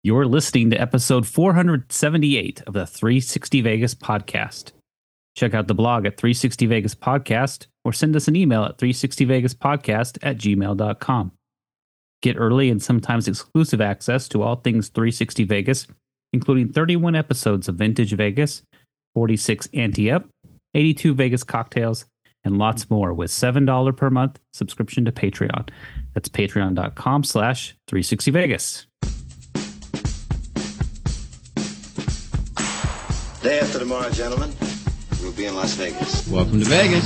You're listening to episode 478 of the 360 Vegas podcast. Check out the blog at 360 Vegas Podcast or send us an email at 360vegaspodcast@gmail.com. Get early and sometimes exclusive access to all things 360 Vegas, including 31 episodes of Vintage Vegas, 46 Ante-Up, 82 Vegas cocktails, and lots more with $7 per month subscription to Patreon. That's patreon.com/360Vegas. Day after tomorrow, gentlemen, we'll be in Las Vegas. Welcome to Vegas.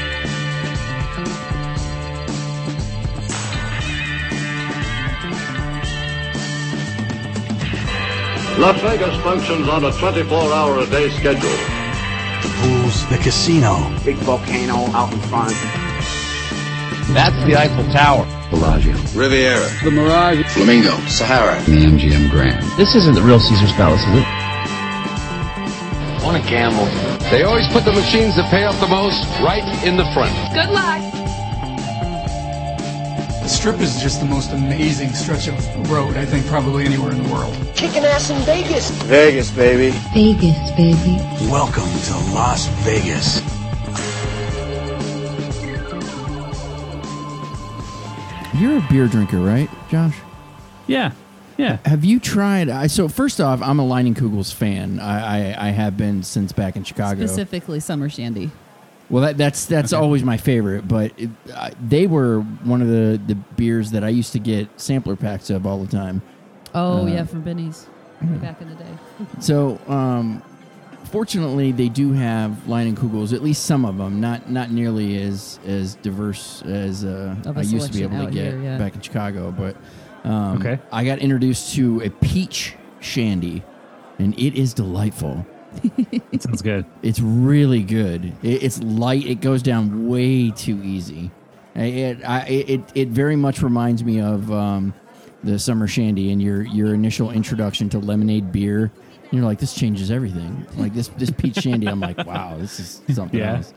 Las Vegas functions on a 24-hour-a-day schedule. The pools, the casino. Big volcano out in front. That's the Eiffel Tower. Bellagio. Riviera. The Mirage. Flamingo. Sahara. The MGM Grand. This isn't the real Caesar's Palace, is it? Want to gamble? They always put the machines that pay off the most right in the front. Good luck. The Strip is just the most amazing stretch of road, I think, probably anywhere in the world. Kicking ass in Vegas. Vegas, baby. Vegas, baby. Welcome to Las Vegas. You're a beer drinker, right, Josh? Yeah. Have you tried? So first off, I'm a Leinenkugel's fan. I have been since back in Chicago. Specifically, Summer Shandy. Well, that's okay. Always my favorite. But they were one of the beers that I used to get sampler packs of all the time. Oh yeah, from Benny's back in the day. So, fortunately, they do have Leinenkugel's. At least some of them, not nearly as diverse as I used to be able to get back in Chicago. But Okay. I got introduced to a peach shandy, and it is delightful. It sounds good. It's really good. It's light. It goes down way too easy. It very much reminds me of the Summer Shandy and your initial introduction to lemonade beer. And you're like, this changes everything. Like this peach shandy, I'm like, wow, this is something else.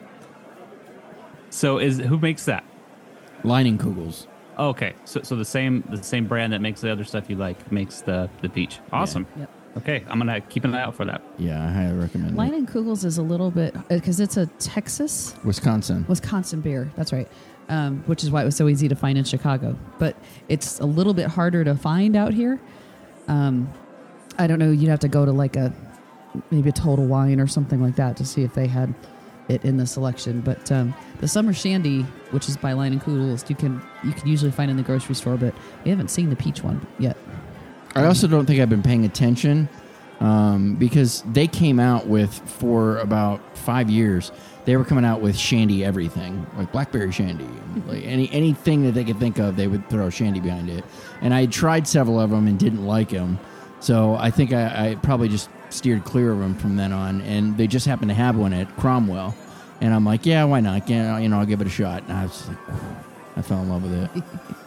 So who makes that? Leinenkugel's. Oh, okay. So the same brand that makes the other stuff you like makes the peach. Awesome. Yep. Okay, I'm gonna keep an eye out for that. Yeah, I highly recommend it. Leinenkugel's is a little bit because it's a Wisconsin beer. That's right. Which is why it was so easy to find in Chicago, but it's a little bit harder to find out here. I don't know. You'd have to go to maybe a Total Wine or something like that to see if they had it in the selection. But the Summer Shandy, which is by Leinenkugel's, you can usually find in the grocery store, but we haven't seen the peach one yet. I also don't think I've been paying attention because they came out with, for about 5 years, they were coming out with shandy everything, like blackberry shandy. Like anything that they could think of, they would throw shandy behind it. And I tried several of them and didn't like them. So I think I probably just steered clear of them from then on. And they just happened to have one at Cromwell. And I'm like, yeah, why not? Yeah, I'll give it a shot. And I was just like, I fell in love with it.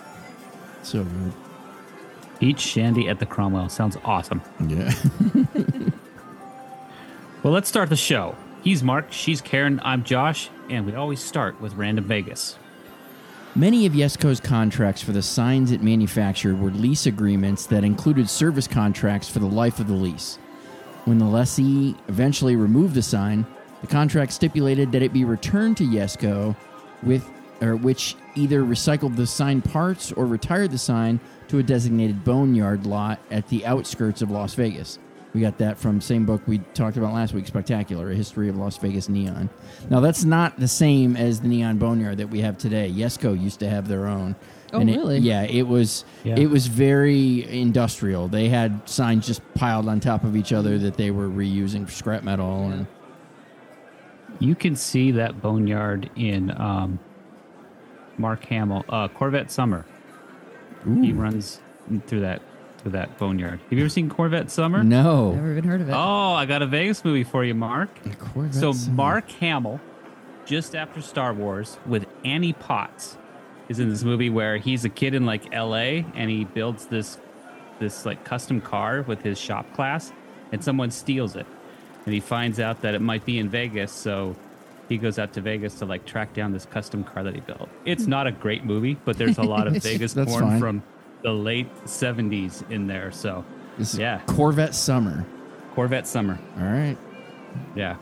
So good. Peach shandy at the Cromwell. Sounds awesome. Yeah. Well, let's start the show. He's Mark, she's Karen, I'm Josh, and we always start with Random Vegas. Many of Yesco's contracts for the signs it manufactured were lease agreements that included service contracts for the life of the lease. When the lessee eventually removed the sign, the contract stipulated that it be returned to Yesco, which either recycled the sign parts or retired the sign to a designated boneyard lot at the outskirts of Las Vegas. We got that from the same book we talked about last week, Spectacular, A History of Las Vegas Neon. Now, that's not the same as the Neon Boneyard that we have today. Yesco used to have their own. Oh, really? It was very industrial. They had signs just piled on top of each other that they were reusing for scrap metal. And You can see that boneyard in Mark Hamill, Corvette Summer. Ooh. He runs through that boneyard. Have you ever seen Corvette Summer? No. Never even heard of it. Oh, I got a Vegas movie for you, Mark. Summer. Mark Hamill, just after Star Wars, with Annie Potts, is in this movie where he's a kid in L.A. and he builds this custom car with his shop class, and someone steals it, and he finds out that it might be in Vegas, so he goes out to Vegas to track down this custom car that he built. It's not a great movie, but there's a lot of Vegas porn from the late 70s in there. So This is Yeah. Corvette Summer. Corvette Summer. All right. Yeah.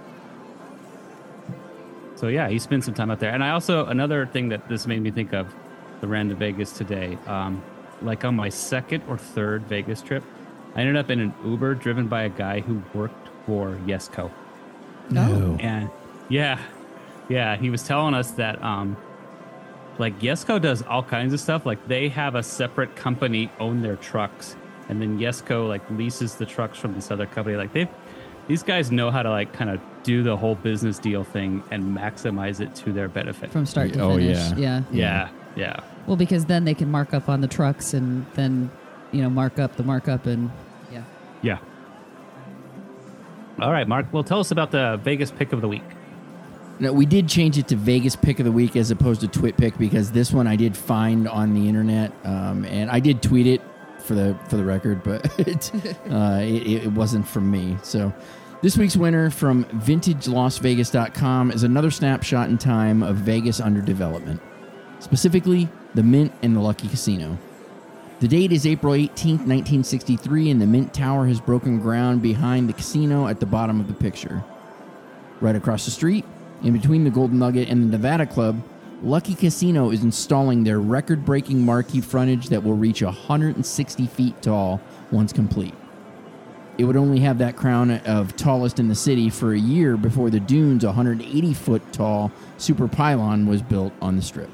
So yeah, he spent some time out there. And I also, another thing that this made me think of, the ran to Vegas today, like on my second or third Vegas trip, I ended up in an Uber driven by a guy who worked for Yesco. No. And yeah, he was telling us that like Yesco does all kinds of stuff. Like they have a separate company own their trucks, and then Yesco like leases the trucks from this other company. Like these guys know how to like kind of do the whole business deal thing and maximize it to their benefit From start to Oh, finish. yeah. Yeah. Well, because then they can mark up on the trucks and then, mark up the markup and Yeah. All right, Mark. Well, tell us about the Vegas pick of the week. No, we did change it to Vegas Pick of the Week as opposed to Twit Pick because this one I did find on the internet, and I did tweet it for the record, but it wasn't from me. So this week's winner from VintageLasVegas.com is another snapshot in time of Vegas under development, specifically the Mint and the Lucky Casino. The date is April 18th, 1963, and the Mint Tower has broken ground behind the casino at the bottom of the picture. Right across the street, in between the Golden Nugget and the Nevada Club, Lucky Casino is installing their record-breaking marquee frontage that will reach 160 feet tall once complete. It would only have that crown of tallest in the city for a year before the Dunes' 180-foot tall super pylon was built on the Strip.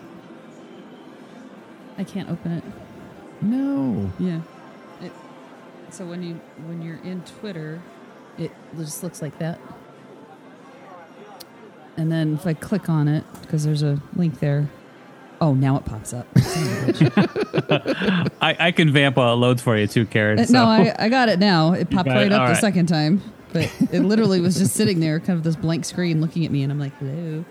I can't open it. No. Yeah. So when you're in Twitter, it just looks like that. And then if I click on it, because there's a link there. Oh, now it pops up. I can vamp while it loads for you too, Karen. No, I got it now. It popped right up All the right. second time. But it literally was just sitting there, kind of this blank screen looking at me, and I'm like, hello.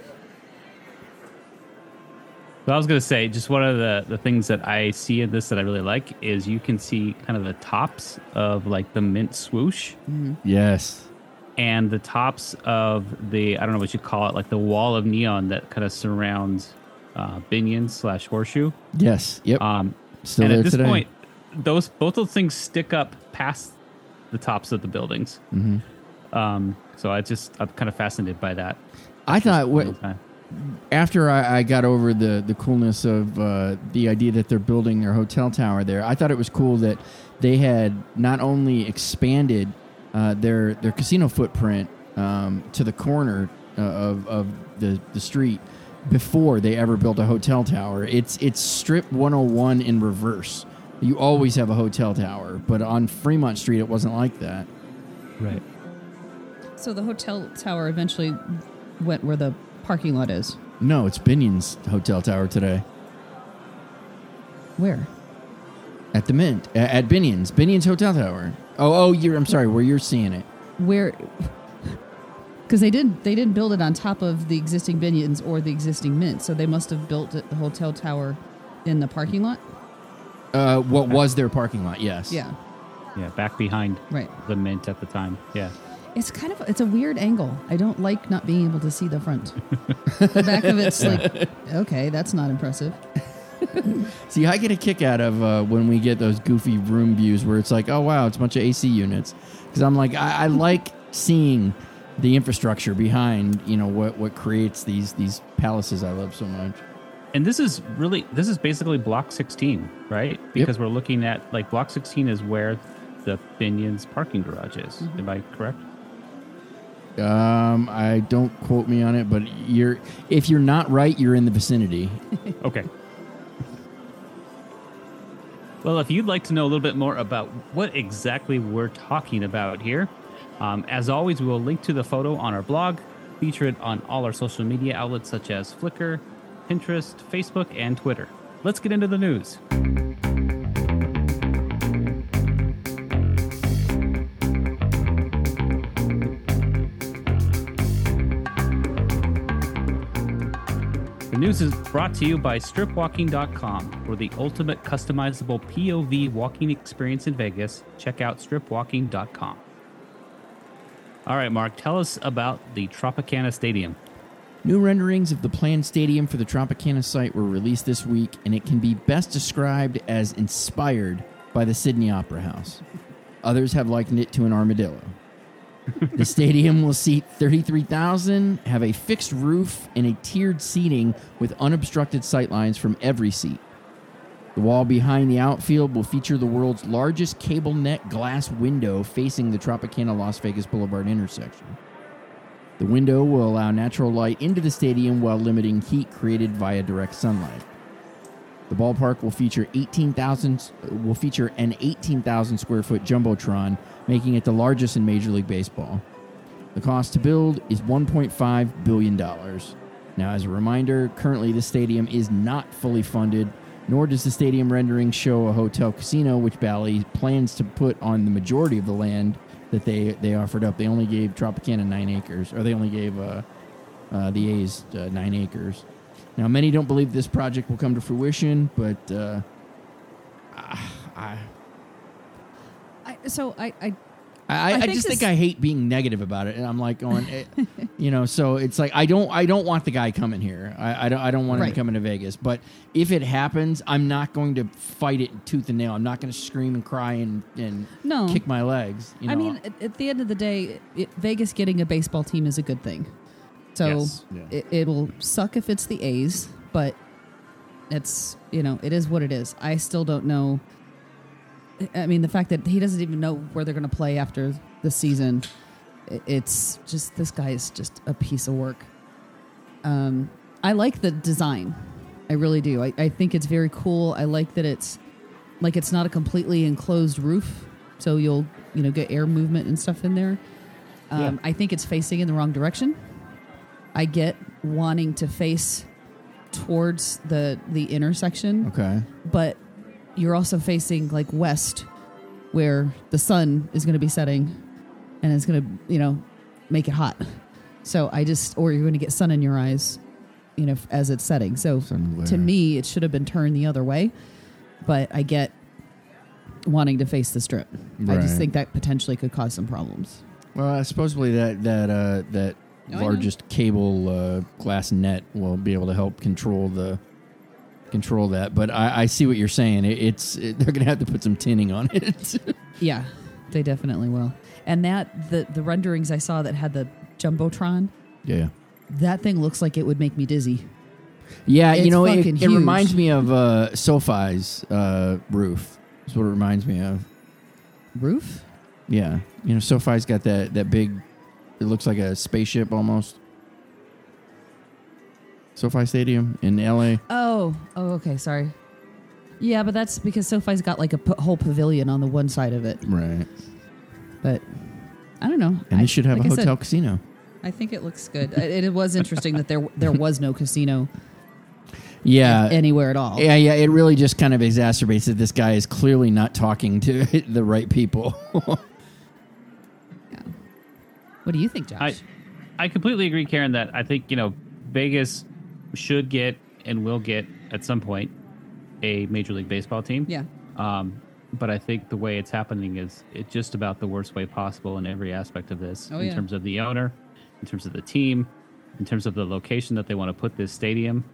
So I was going to say, just one of the things that I see in this that I really like is you can see kind of the tops of like the Mint swoosh Yes. and the tops of the, I don't know what you call it, like the wall of neon that kind of surrounds Binion/Horseshoe. Yes. Yep. Still and there at this today. point, both those things stick up past the tops of the buildings. Mm-hmm. So I'm kind of fascinated by that. I thought after I got over the coolness of the idea that they're building their hotel tower there, I thought it was cool that they had not only expanded their casino footprint to the corner of the street before they ever built a hotel tower. It's Strip 101 in reverse. You always have a hotel tower, but on Fremont Street it wasn't like that. Right. So the hotel tower eventually went where the parking lot is. No, it's Binion's hotel tower today. Where? At the Mint. At Binion's hotel tower. I'm sorry, where you're seeing it. Where? Because they didn't build it on top of the existing Binion's or the existing Mint, so they must have built the hotel tower in the parking lot. What was their parking lot? Yes. Yeah. Yeah, back behind the Mint at the time. Yeah. It's a weird angle. I don't like not being able to see the front. The back of it's like, okay, that's not impressive. See, I get a kick out of when we get those goofy room views where it's like, oh, wow, it's a bunch of AC units. Because I'm like, I like seeing the infrastructure behind, what creates these palaces I love so much. And this is basically Block 16, right? Because we're looking at, like, Block 16 is where the Binion's parking garage is. Mm-hmm. Am I correct? I don't quote me on it, but if you're not right, you're in the vicinity. Okay. Well, if you'd like to know a little bit more about what exactly we're talking about here, as always, we will link to the photo on our blog, feature it on all our social media outlets such as Flickr, Pinterest, Facebook, and Twitter. Let's get into the news. The news is brought to you by StripWalking.com. For the ultimate customizable POV walking experience in Vegas, check out StripWalking.com. All right, Mark, tell us about the Tropicana Stadium. New renderings of the planned stadium for the Tropicana site were released this week, and it can be best described as inspired by the Sydney Opera House. Others have likened it to an armadillo. The stadium will seat 33,000, have a fixed roof, and a tiered seating with unobstructed sightlines from every seat. The wall behind the outfield will feature the world's largest cable net glass window facing the Tropicana Las Vegas Boulevard intersection. The window will allow natural light into the stadium while limiting heat created via direct sunlight. The ballpark will feature an 18,000 square foot jumbotron, making it the largest in Major League Baseball. The cost to build is $1.5 billion. Now, as a reminder, currently the stadium is not fully funded, nor does the stadium rendering show a hotel casino, which Bally plans to put on the majority of the land that they offered up. They only gave Tropicana 9 acres, or they only gave the A's 9 acres. Now, many don't believe this project will come to fruition, but I just think I hate being negative about it, and I'm like going, so it's like I don't want the guy coming here. I don't want him to come into Vegas. But if it happens, I'm not going to fight it tooth and nail. I'm not going to scream and cry and kick my legs. I mean, at the end of the day, Vegas getting a baseball team is a good thing. So yes. It'll suck if it's the A's, but it's it is what it is. I still don't know. I mean, the fact that he doesn't even know where they're going to play after the season, it's just, this guy is just a piece of work. I like the design. I really do. I think it's very cool. I like that it's not a completely enclosed roof, so you'll get air movement and stuff in there. I think it's facing in the wrong direction. I get wanting to face towards the intersection. Okay. But you're also facing like west, where the sun is going to be setting and it's going to, make it hot. So or you're going to get sun in your eyes, as it's setting. So to me, it should have been turned the other way, but I get wanting to face the strip. Right. I just think that potentially could cause some problems. Well, supposedly that largest cable glass net will be able to help control that, but I see what you're saying. They're going to have to put some tinning on it. Yeah, they definitely will. And the renderings I saw that had the jumbotron, that thing looks like it would make me dizzy. Yeah, it reminds me of SoFi's roof. That's what it reminds me of. Roof? Yeah, SoFi's got that big. It looks like a spaceship almost. SoFi Stadium in LA. Oh, okay, sorry. Yeah, but that's because SoFi's got like a whole pavilion on the one side of it. Right. But I don't know. And they should have a hotel casino. I think it looks good. It was interesting that there was no casino. Yeah. Anywhere at all. Yeah. It really just kind of exacerbates that this guy is clearly not talking to the right people. Yeah. What do you think, Josh? I completely agree, Karen, that I think, Vegas should get and will get at some point a Major League Baseball team. Yeah. But I think the way it's happening is it's just about the worst way possible in every aspect of this. In terms of the owner, in terms of the team, in terms of the location that they want to put this stadium.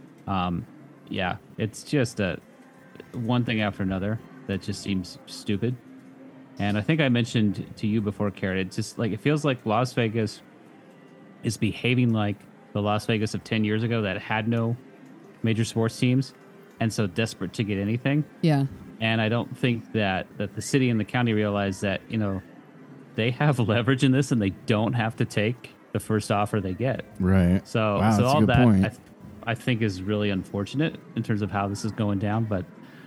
It's just one thing after another that just seems stupid. And I think I mentioned to you before, Karen, it's just like it feels like Las Vegas is behaving like the Las Vegas of 10 years ago that had no major sports teams and so desperate to get anything. Yeah. And I don't think that the city and the county realize that, they have leverage in this and they don't have to take the first offer they get. Right. So, wow, so that's all a good that point. I think is really unfortunate in terms of how this is going down. But,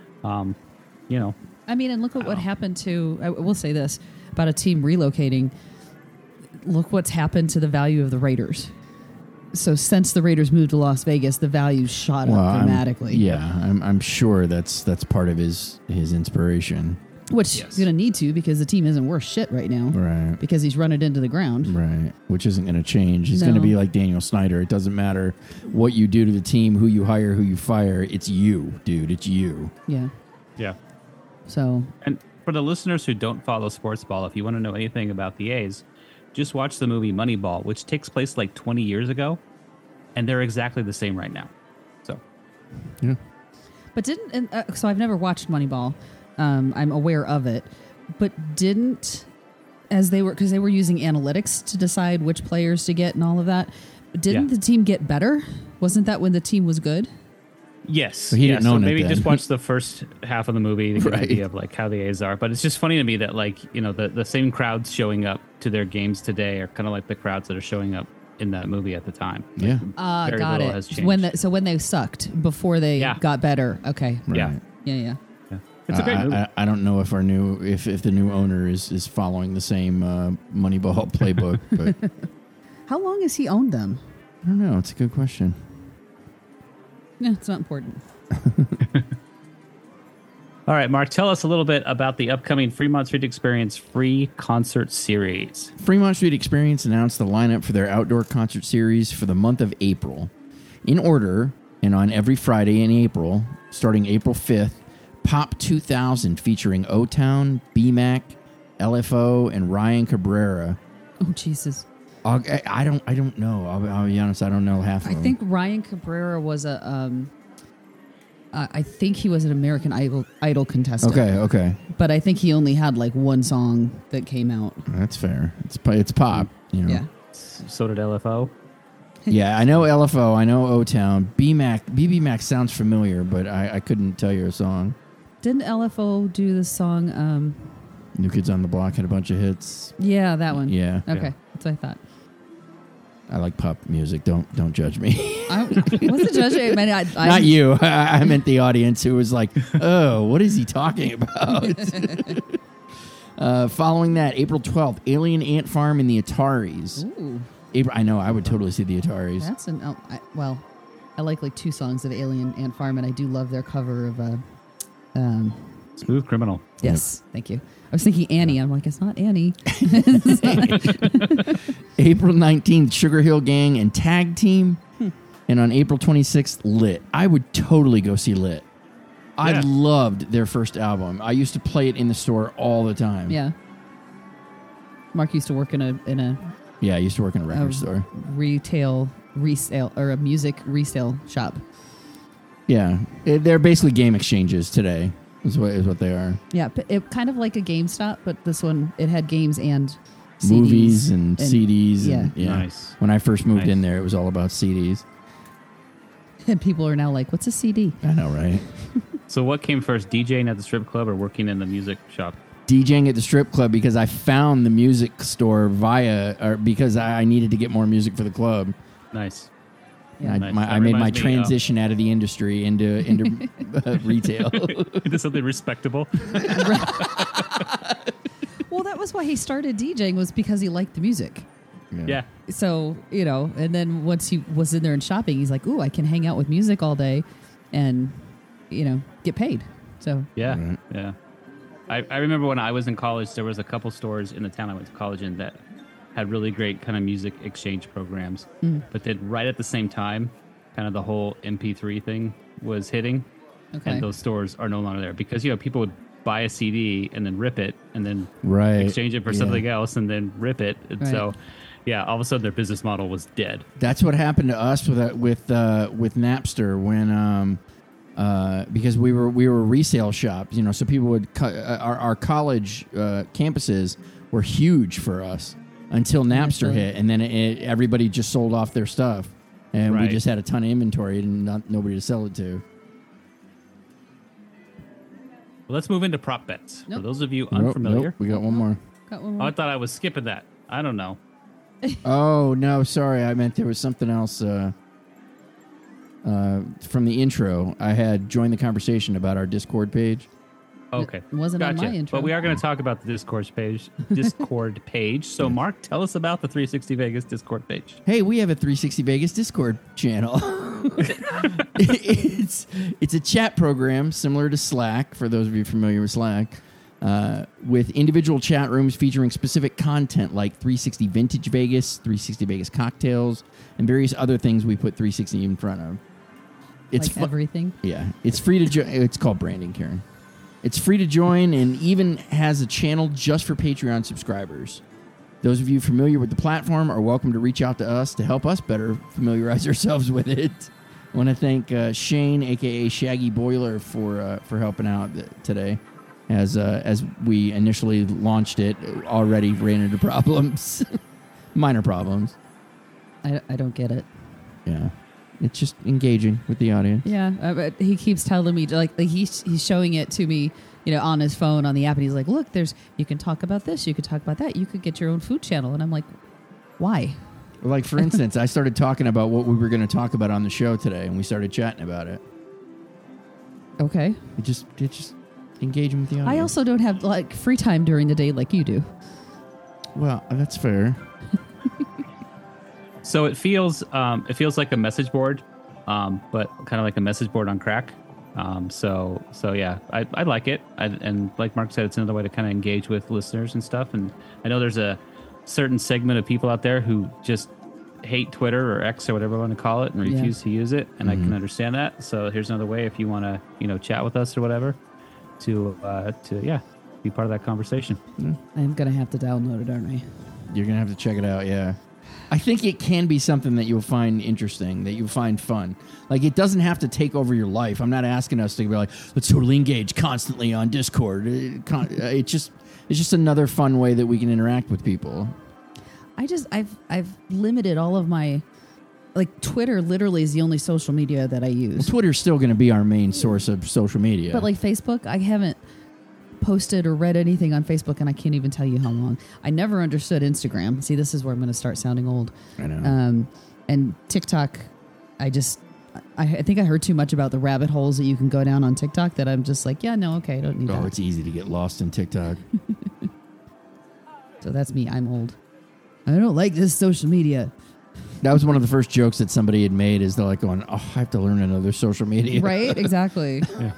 I mean, and look at what happened to, I will say this about a team relocating. Look what's happened to the value of the Raiders. So since the Raiders moved to Las Vegas, the values shot up dramatically. I'm sure that's part of his inspiration. Which he's going to need to, because the team isn't worth shit right now. Right. Because he's run it into the ground. Right. Which isn't going to change. He's going to be like Daniel Snyder. It doesn't matter what you do to the team, who you hire, who you fire. It's you, dude. It's you. Yeah. Yeah. So. And for the listeners who don't follow sports ball, if you want to know anything about the A's, just watch the movie Moneyball, which takes place like 20 years ago, and they're exactly the same right now. So. Yeah. But so I've never watched Moneyball. I'm aware of it, But didn't, as they were, because they were using analytics to decide which players to get and all of that, didn't the team get better? Wasn't that when the team was good? Yes. So he didn't own it maybe then. just watch the first half of the movie to get an Right. idea of like how the A's are. But it's just funny to me that like, you know, the same crowds showing up to their games today are kind of like the crowds that are showing up in that movie at the time. Yeah. Very Got little it. has changed. So when they sucked before they got better. Okay. Yeah. Yeah. It's a great movie. I don't know if if the new owner is following the same Moneyball playbook, but How long has he owned them? I don't know. It's a good question. Yeah, it's not important. All right, Mark, tell us a little bit about the upcoming Fremont Street Experience free concert series. Fremont Street Experience announced the lineup for their outdoor concert series for the month of April. In order, and on every Friday in April, starting April 5th, Pop 2000 featuring O-Town, B-Mac, LFO, and Ryan Cabrera. Oh, Jesus. I don't know. I'll be honest, I don't know half of them. I think Ryan Cabrera was I think he was an American Idol contestant. Okay. But I think he only had like one song that came out. That's fair. It's pop, you know. Yeah. So did LFO. Yeah, I know LFO, I know O-Town. BB Mac sounds familiar, but I couldn't tell you a song. Didn't LFO do the song? New Kids on the Block had a bunch of hits. Yeah, that one. Yeah. Okay, that's what I thought. I like pop music. Don't judge me. I wasn't judging. I mean, I Not you. I meant the audience who was like, "Oh, what is he talking about?" Following that, April 12th, Alien Ant Farm and the Ataris. Ooh, I know. I would totally see the Ataris. that's I like two songs of Alien Ant Farm, and I do love their cover of Smooth Criminal. Yes, thank you. I was thinking Annie. I'm like, it's not Annie. April 19th, Sugar Hill Gang and Tag Team. And on April 26th, Lit. I would totally go see Lit. I Yeah. loved their first album. I used to play it in the store all the time. Yeah. Mark used to work in a Yeah, I used to work in a record store. retail resale or a music resale shop. Yeah. They're basically game exchanges today, is what they are. Yeah, but it kind of like a GameStop, but this one it had games and CDs Movies and CDs. Yeah. And, yeah. Nice. When I first moved Nice. in there, it was all about CDs. And people are now like, "What's a CD?" I know, right? So what came first, DJing at the strip club or working in the music shop? DJing at the strip club because I found the music store because I needed to get more music for the club. Nice. Yeah. Nice. I That made my reminds me, transition out of the industry into retail. Into something respectable. Well, that was why he started DJing, was because he liked the music. Yeah. So, and then once he was in there and shopping, he's like, "Ooh, I can hang out with music all day and, get paid." So, Yeah. Right. Yeah. I remember when I was in college, there was a couple stores in the town I went to college in that had really great kind of music exchange programs. But then right at the same time, kind of the whole MP3 thing was hitting. okay. And those stores are no longer there because, people would buy a CD and then rip it and then Right. exchange it for Yeah. something else and then rip it. And Right. so, yeah, all of a sudden their business model was dead. That's what happened to us with Napster when because we were resale shops, so people would our college campuses were huge for us until Napster hit, and then everybody just sold off their stuff, and we Right. just had a ton of inventory and nobody to sell it to. Well, let's move into prop bets. Nope. For those of you Nope, unfamiliar, we got one more. Got one oh, more. I thought I was skipping that. I don't know. Oh no, sorry, I meant there was something else. From the intro, I had joined the conversation about our Discord page. Okay. It wasn't on my intro. But we are going to talk about the Discord page. So, Mark, tell us about the 360 Vegas Discord page. Hey, we have a 360 Vegas Discord channel. It's a chat program similar to Slack, for those of you familiar with Slack, with individual chat rooms featuring specific content like 360 Vintage Vegas, 360 Vegas Cocktails, and various other things we put 360 in front of. It's like everything. Yeah, it's free to join. It's called branding, Karen. It's free to join and even has a channel just for Patreon subscribers. Those of you familiar with the platform are welcome to reach out to us to help us better familiarize ourselves with it. I want to thank Shane, a.k.a. Shaggy Boiler, for helping out today. as we initially launched it, already ran into problems, minor problems. I don't get it. Yeah, it's just engaging with the audience. Yeah, but he keeps telling me like he's showing it to me, on his phone on the app, and he's like, "Look, you can talk about this, you can talk about that, you could get your own food channel," and I'm like, "Why?" Like for instance, I started talking about what we were going to talk about on the show today, and we started chatting about it. Okay. It just engaging with the audience. I also don't have like free time during the day like you do. Well, that's fair. So it feels like a message board, but kind of like a message board on crack. So yeah, I like it. And like Mark said, it's another way to kind of engage with listeners and stuff. And I know there's a certain segment of people out there who just hate Twitter or X or whatever you want to call it and refuse to use it. And I can understand that. So here's another way if you want to, chat with us or whatever to be part of that conversation. I'm going to have to download it, aren't I? You're going to have to check it out. Yeah. I think it can be something that you'll find interesting, that you'll find fun. Like, it doesn't have to take over your life. I'm not asking us to be like, let's totally engage constantly on Discord. It's just another fun way that we can interact with people. I've limited all of my, like, Twitter literally is the only social media that I use. Well, Twitter's still going to be our main source of social media. But like Facebook, I haven't posted or read anything on Facebook, and I can't even tell you how long. I never understood Instagram. See, this is where I'm going to start sounding old. I know. And TikTok, I think I heard too much about the rabbit holes that you can go down on TikTok that I'm just like, I don't need that. Oh, it's easy to get lost in TikTok. So that's me. I'm old. I don't like this social media. That was one of the first jokes that somebody had made, is they're like going, I have to learn another social media. Right? Exactly. Yeah.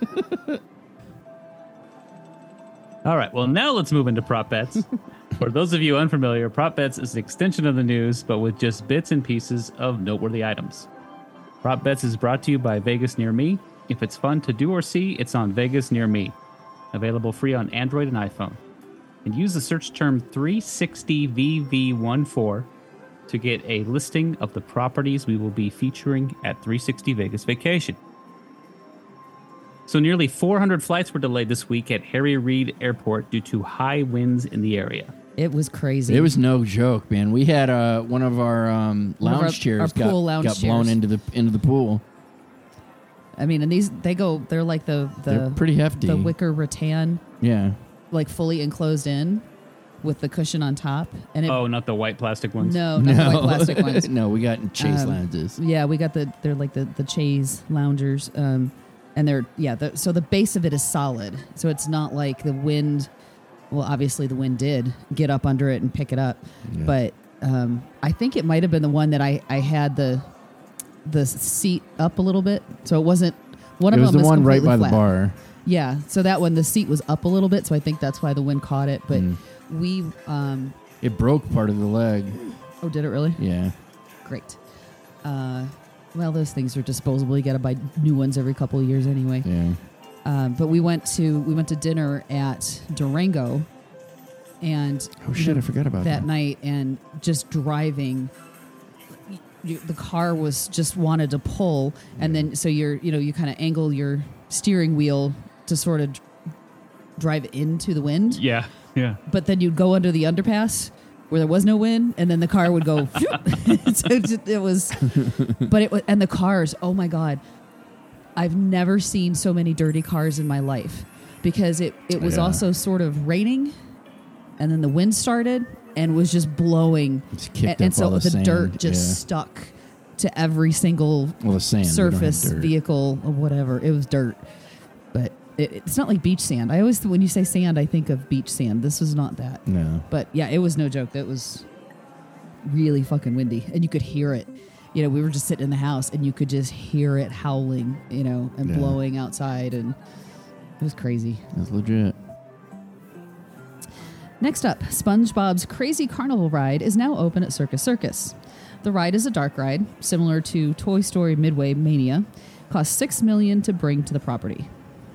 All right, well, now let's move into Prop Bets. For those of you unfamiliar, Prop Bets is an extension of the news, but with just bits and pieces of noteworthy items. Prop Bets is brought to you by Vegas Near Me. If it's fun to do or see, it's on Vegas Near Me. Available free on Android and iPhone. And use the search term 360VV14 to get a listing of the properties we will be featuring at 360 Vegas Vacation. So nearly 400 flights were delayed this week at Harry Reid Airport due to high winds in the area. It was crazy. It was no joke, man. We had one of our lounge chairs got blown into the pool. I mean, and they're like they're pretty hefty. The wicker rattan. Yeah. Like fully enclosed in with the cushion on top. And not the white plastic ones? No, not the white plastic ones. No, we got chaise lounges. Yeah, we got they're like the chaise loungers. And they're, so the base of it is solid. So it's not like the wind, well, obviously the wind did get up under it and pick it up. Yeah. But I think it might have been the one that I had the seat up a little bit. So it wasn't, one of them was the one right by flat. The bar. Yeah. So that one, the seat was up a little bit. So I think that's why the wind caught it. But it broke part of the leg. Oh, did it really? Yeah. Great. Well, those things are disposable. You got to buy new ones every couple of years anyway. Yeah. But we went to dinner at Durango, and I forgot about that night. And just driving, the car was just wanted to pull, and then so you kind of angle your steering wheel to sort of drive into the wind. Yeah. But then you'd go under the underpass where there was no wind, and then the car would go. So it was, and the cars. Oh my God, I've never seen so many dirty cars in my life, because it was also sort of raining, and then the wind started and was just blowing, and so the dirt just stuck to every single surface vehicle or whatever. It was dirt, but. It's not like beach sand. I always, when you say sand, I think of beach sand. This was not that. No. But yeah, it was no joke. That was really fucking windy, and you could hear it. We were just sitting in the house, and you could just hear it howling, and blowing outside, and it was crazy. That's legit. Next up, SpongeBob's Crazy Carnival ride is now open at Circus Circus. The ride is a dark ride, similar to Toy Story Midway Mania. Costs $6 million to bring to the property.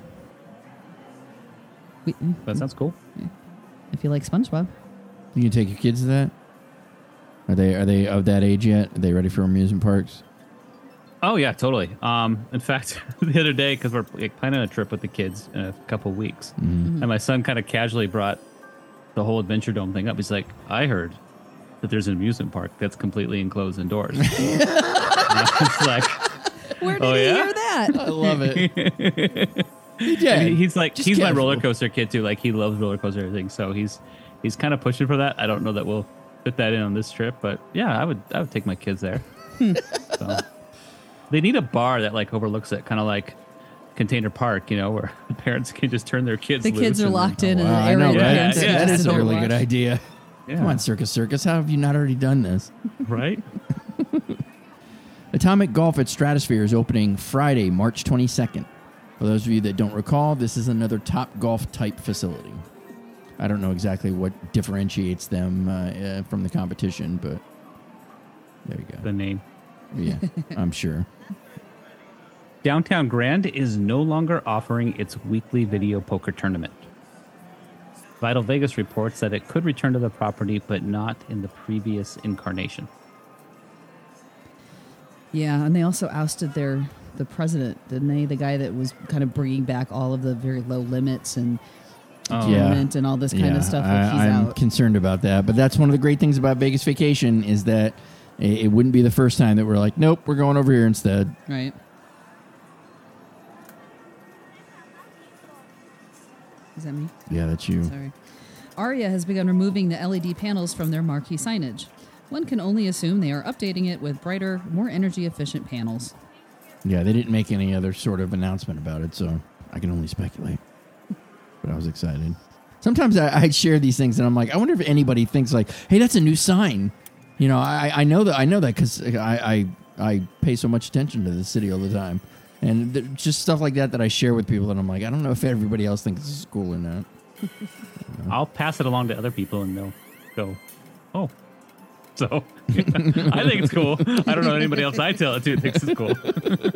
That sounds cool. If you like SpongeBob, you can take your kids to that. Are they of that age yet? Are they ready for amusement parks? Oh yeah, totally. In fact, the other day, because we're planning a trip with the kids in a couple of weeks, and my son kind of casually brought the whole Adventure Dome thing up. He's like, "I heard that there's an amusement park that's completely enclosed indoors." It's like, where did he hear that? I love it. He's like, Just he's my casual. roller coaster kid too. Like he loves roller coaster and everything. So he's kind of pushing for that. I don't know that we'll fit that in on this trip, but yeah, I would take my kids there. So. They need a bar that like overlooks it, kind of like Container Park, where the parents can just turn their kids. The kids are locked in an I area. know, where right? parents Yeah, That can is a sit really and good watch. idea. Yeah. Come on, Circus. How have you not already done this? Right? Atomic Golf at Stratosphere is opening Friday, March 22nd. For those of you that don't recall, this is another Top Golf type facility. I don't know exactly what differentiates them from the competition, but there you go. The name. Yeah, I'm sure. Downtown Grand is no longer offering its weekly video poker tournament. Vital Vegas reports that it could return to the property, but not in the previous incarnation. Yeah, and they also ousted the president, didn't they? The guy that was kind of bringing back all of the very low limits and tournament and all this kind of stuff. Like he's I'm out. concerned about that. But that's one of the great things about Vegas Vacation is that it wouldn't be the first time that we're like, nope, we're going over here instead. Right. Is that me? Yeah, that's you. Sorry. Aria has begun removing the LED panels from their marquee signage. One can only assume they are updating it with brighter, more energy-efficient panels. Yeah, they didn't make any other sort of announcement about it, so I can only speculate. But I was excited. Sometimes I share these things, and I'm like, I wonder if anybody thinks like, "Hey, that's a new sign." I know that because I pay so much attention to the city all the time, and just stuff like that I share with people, and I'm like, I don't know if everybody else thinks this is cool or not. I'll pass it along to other people, and they'll go, "Oh." So I think it's cool. I don't know anybody else I tell it to thinks it's cool.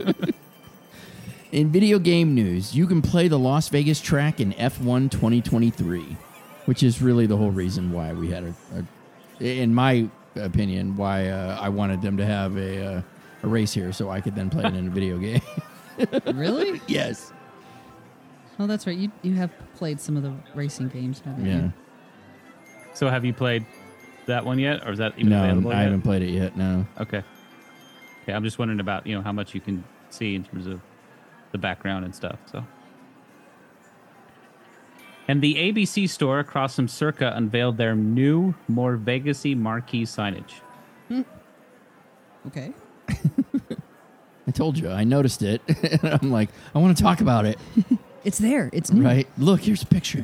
In video game news, you can play the Las Vegas track in F1 2023, which is really the whole reason why we had in my opinion, why I wanted them to have a race here so I could then play it in a video game. Really? Yes. Oh, that's right. You have played some of the racing games, haven't you? So have you played that one yet, or is that even No, available I yet? haven't played it yet, no. Okay. I'm just wondering about how much you can see in terms of the background and stuff. So, and the ABC store across from Circa unveiled their new, more Vegas-y marquee signage. Okay. I told you, I noticed it. And I'm like, I want to talk about it. It's there. It's new. Right? Look, here's a picture.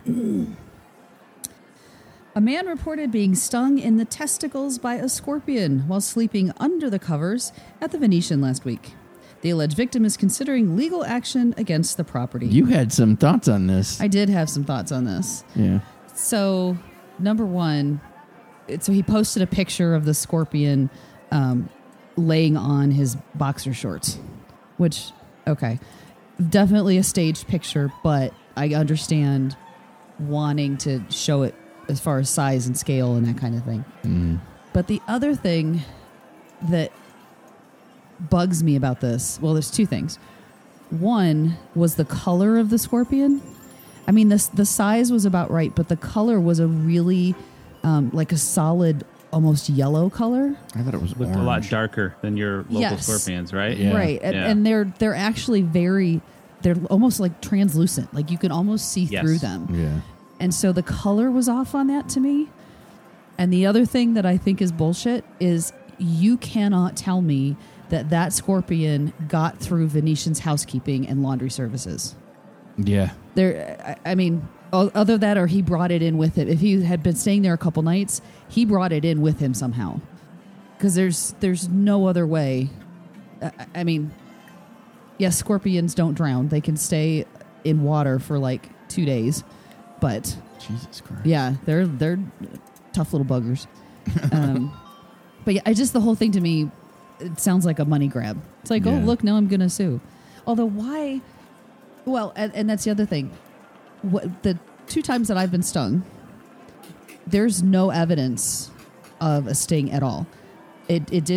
A man reported being stung in the testicles by a scorpion while sleeping under the covers at the Venetian last week. The alleged victim is considering legal action against the property. You had some thoughts on this. I did have some thoughts on this. Yeah. So, number one, so he posted a picture of the scorpion laying on his boxer shorts, which, okay, definitely a staged picture, but I understand wanting to show it as far as size and scale and that kind of thing. Mm. But the other thing that bugs me about this, well, there's two things. One was the color of the scorpion. I mean, the size was about right, but the color was a really like a solid, almost yellow color. I thought it was Looked orange. a lot darker than your local Yes. scorpions, right? Yeah. Right. And they're actually they're almost like translucent. Like you can almost see Yes. through them. Yeah. And so the color was off on that to me. And the other thing that I think is bullshit is you cannot tell me that scorpion got through Venetian's housekeeping and laundry services. Yeah. I mean, other that or he brought it in with him. If he had been staying there a couple nights, he brought it in with him somehow. Because there's no other way. I mean, yes, scorpions don't drown. They can stay in water for like 2 days. But Jesus Christ. yeah, they're tough little buggers. But yeah, the whole thing to me, it sounds like a money grab. It's like, oh, look, now I'm going to sue. Although why? Well, and that's the other thing. The 2 times that I've been stung, there's no evidence of a sting at all. It didn't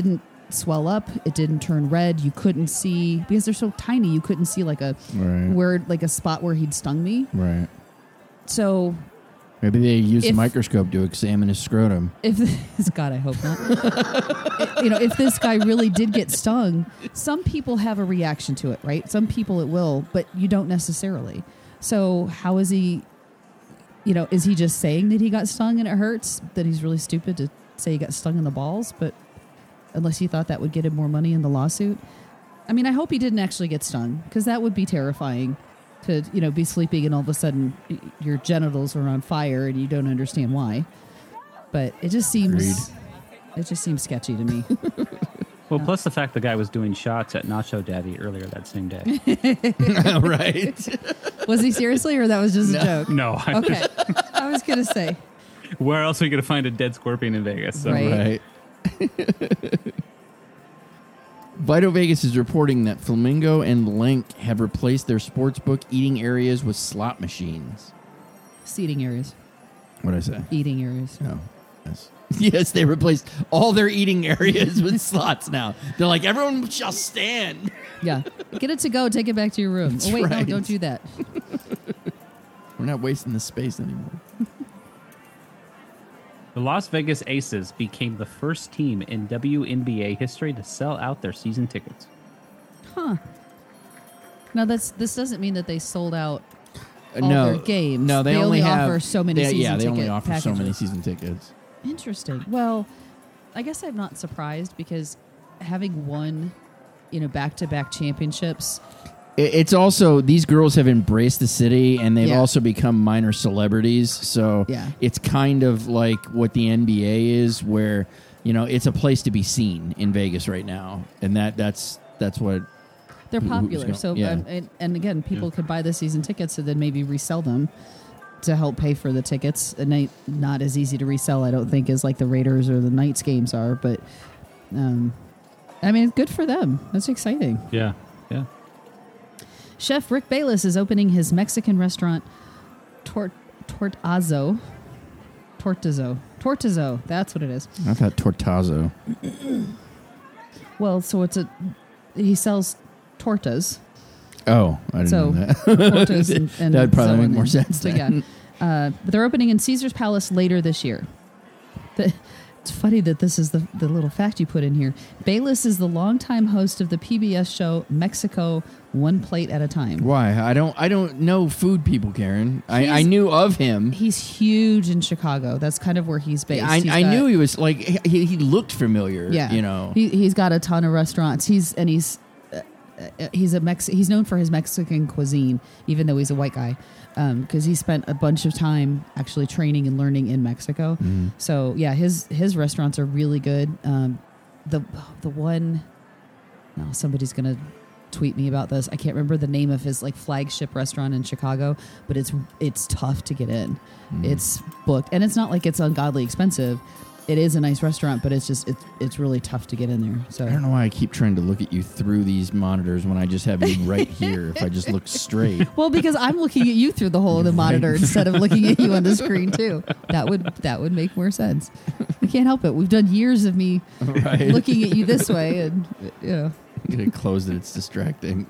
swell up. It didn't turn red. You couldn't see, because they're so tiny, you couldn't see like a spot where he'd stung me. Right. So maybe they used a microscope to examine his scrotum. God, I hope not. If this guy really did get stung, some people have a reaction to it, right? Some people it will, but you don't necessarily. So how is he, is he just saying that he got stung and it hurts? That he's really stupid to say he got stung in the balls? But unless he thought that would get him more money in the lawsuit. I mean, I hope he didn't actually get stung, because that would be terrifying to, be sleeping and all of a sudden your genitals are on fire and you don't understand why. But it just seems sketchy to me. Well, plus the fact the guy was doing shots at Nacho Daddy earlier that same day. Right. Was he seriously, or that was just a joke? No. Okay. I was going to say. Where else are you going to find a dead scorpion in Vegas? So. Right. Vito Vegas is reporting that Flamingo and Link have replaced their sportsbook eating areas with slot machines. Seating areas. What did I say? Eating areas. Oh, yes. Yes, they replaced all their eating areas with slots now. They're like, everyone shall stand. Yeah. Get it to go. Take it back to your room. That's oh, wait, right. No, don't do that. We're not wasting the space anymore. The Las Vegas Aces became the first team in WNBA history to sell out their season tickets. Huh. Now, this doesn't mean that they sold out all their games. No, they only offer so many season tickets. Yeah, they only offer so many season tickets. Interesting. Well, I guess I'm not surprised, because having won, back-to-back championships. It's also, these girls have embraced the city, and they've also become minor celebrities. So it's kind of like what the NBA is, where it's a place to be seen in Vegas right now, and that's what they're popular. So and again, people could buy the season tickets and then maybe resell them to help pay for the tickets. And they not as easy to resell, I don't think, as like the Raiders or the Knights games are. But I mean, good for them. That's exciting. Yeah. Chef Rick Bayless is opening his Mexican restaurant, Tortazo. That's what it is. I thought Tortazo. Well, so he sells tortas. Oh, I didn't know that. Tortas and that'd probably make more sense. So yeah, but they're opening in Caesar's Palace later this year. It's funny that this is the little fact you put in here. Bayless is the longtime host of the PBS show Mexico, One Plate at a Time. Why? I don't know food people, Karen. I knew of him. He's huge in Chicago. That's kind of where he's based. I knew he was like he looked familiar. Yeah, he's got a ton of restaurants. He's known for his Mexican cuisine, even though he's a white guy. Because he spent a bunch of time actually training and learning in Mexico. Mm-hmm. So yeah, his restaurants are really good. The one, no, somebody's gonna tweet me about this. I can't remember the name of his like flagship restaurant in Chicago, but it's tough to get in. Mm. It's booked, and it's not like it's ungodly expensive. It is a nice restaurant, but it's just it's really tough to get in there. So I don't know why I keep trying to look at you through these monitors when I just have you right here. If I just look straight. Well, because I'm looking at you through the hole of the monitor instead of looking at you on the screen too. That would make more sense. I can't help it. We've done years of me looking at you this way, and I'm gonna close it. It's distracting.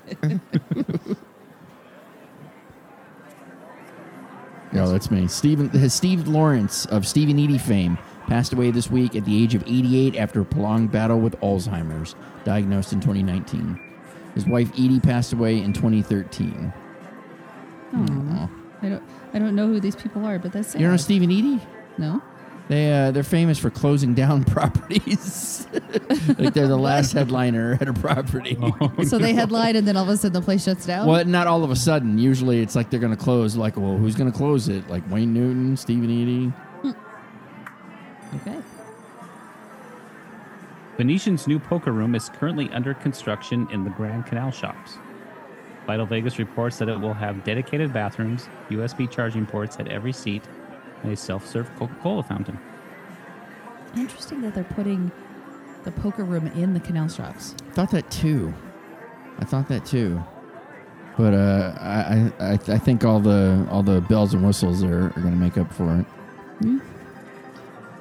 No, that's me. Steve Lawrence of Stephen Eady fame passed away this week at the age of 88 after a prolonged battle with Alzheimer's, diagnosed in 2019. His wife Edie passed away in 2013. Oh, I don't know who these people are, but that's sad. You know Stephen Eady? No. They're famous for closing down properties. Like they're the last headliner at a property. So they headline and then all of a sudden the place shuts down? Well, not all of a sudden. Usually it's like they're going to close. Like, well, who's going to close it? Like Wayne Newton, Stephen Eady. Okay. Venetian's new poker room is currently under construction in the Grand Canal Shops. Vital Vegas reports that it will have dedicated bathrooms, USB charging ports at every seat, and a self-serve Coca-Cola fountain. Interesting that they're putting the poker room in the Canal Shops. I thought that too. But I think all the bells and whistles are going to make up for it. Mm.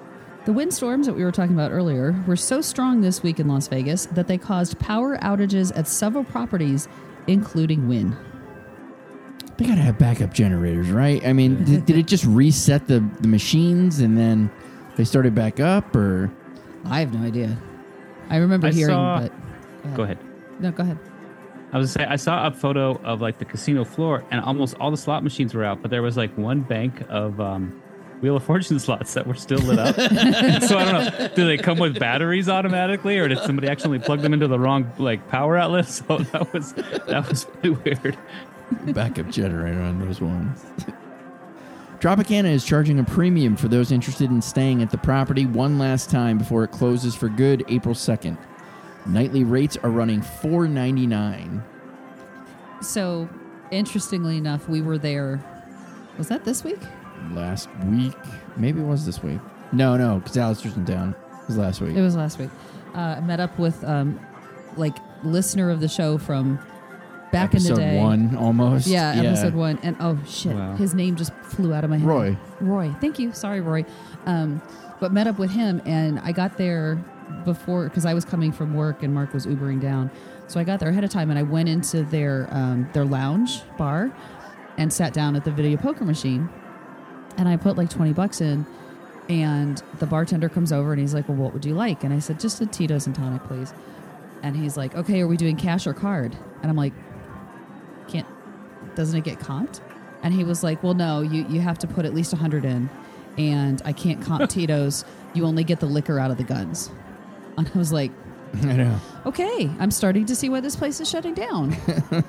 The windstorms that we were talking about earlier were so strong this week in Las Vegas that they caused power outages at several properties, including Wynn. They got to have backup generators, right? I mean, did it just reset the machines and then they started back up, or? I have no idea. I remember hearing, but... Go ahead. No, go ahead. I was going to say, I saw a photo of like the casino floor and almost all the slot machines were out, but there was like one bank of Wheel of Fortune slots that were still lit up. So I don't know, do they come with batteries automatically, or did somebody actually plug them into the wrong like power outlet? So that was really weird. Backup generator on those ones. Tropicana is charging a premium for those interested in staying at the property one last time before it closes for good April 2nd. Nightly rates are running $4.99. So, interestingly enough, we were there. Was that this week? Last week? Maybe it was this week. No, because Alistair's in town. It was last week. It was last week. I met up with, listener of the show from back in the day. Episode 1, almost. Yeah, episode 1. And, oh, shit. Wow. His name just flew out of my head. Roy. Thank you. Sorry, Roy. But met up with him, and I got there before, because I was coming from work and Mark was Ubering down. So I got there ahead of time, and I went into their lounge bar and sat down at the video poker machine. And I put like $20 in, and the bartender comes over and he's like, well, what would you like? And I said, just a Tito's and tonic, please. And he's like, okay, are we doing cash or card? And I'm like, doesn't it get comped? And he was like, well, no, you have to put at least 100 in, and I can't comp Tito's. You only get the liquor out of the guns. And I was like, I know. Okay, I'm starting to see why this place is shutting down.